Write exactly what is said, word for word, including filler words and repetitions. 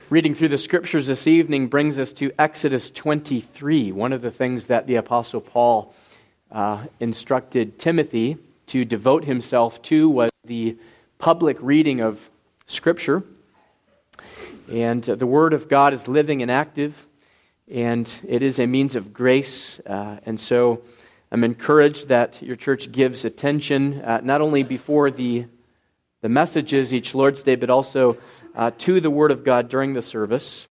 Reading through the Scriptures this evening brings us to Exodus twenty-three. One of the things that the Apostle Paul uh, instructed Timothy to devote himself to was the public reading of Scripture. And uh, the Word of God is living and active, and it is a means of grace. Uh, and so I'm encouraged that your church gives attention, uh, not only before the, the messages each Lord's Day, but also uh, to the Word of God during the service.